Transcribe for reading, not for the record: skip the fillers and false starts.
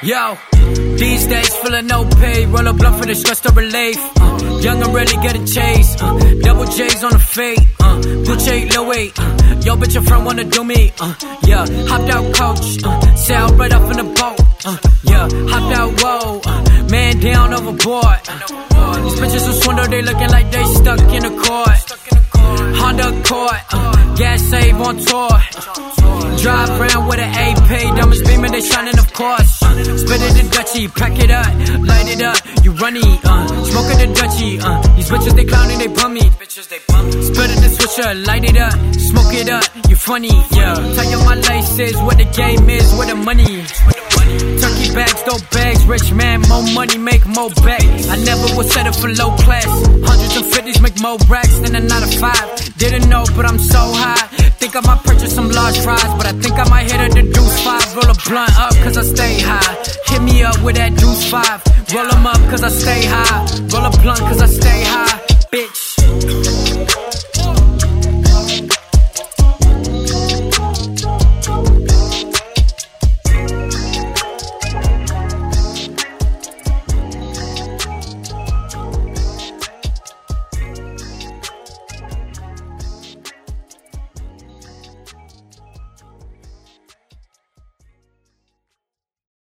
Yo, these days feeling no pay. Roll a blunt for the stress to relief. Young and ready, get a chase. Double J's on the fade. Gucci, Louis. Yo, bitch, your friend wanna do me. Yeah, hopped out coach. Sailed right up in the boat. Yeah, hopped out, whoa. Man down overboard. These bitches who swindle, they looking like they stuck in a court. Honda Accord, gas save on tour. Drive around with an AP, diamonds beaming, they shining, of course. Spit it in Dutchie, pack it up, light it up, you runny, smoking the Dutchie, these bitches they clowning, they bummy. Spit it in Swisher, light it up, smoke it up, you funny, yeah. Tell you my laces, what the game is, where the money. Turkey bags, dope bags, rich man, more money, make more bags. I never would settle for low class. Hundreds and fifties make more racks than a 9 to 5. Didn't know, but I'm so high. Think I might purchase some large fries, but I think I might hit her the deuce 5. Roll a blunt up, cause I stay high. Hit me up with that deuce 5. Roll them up, cause I stay high. Roll a blunt, cause I stay high. Bitch.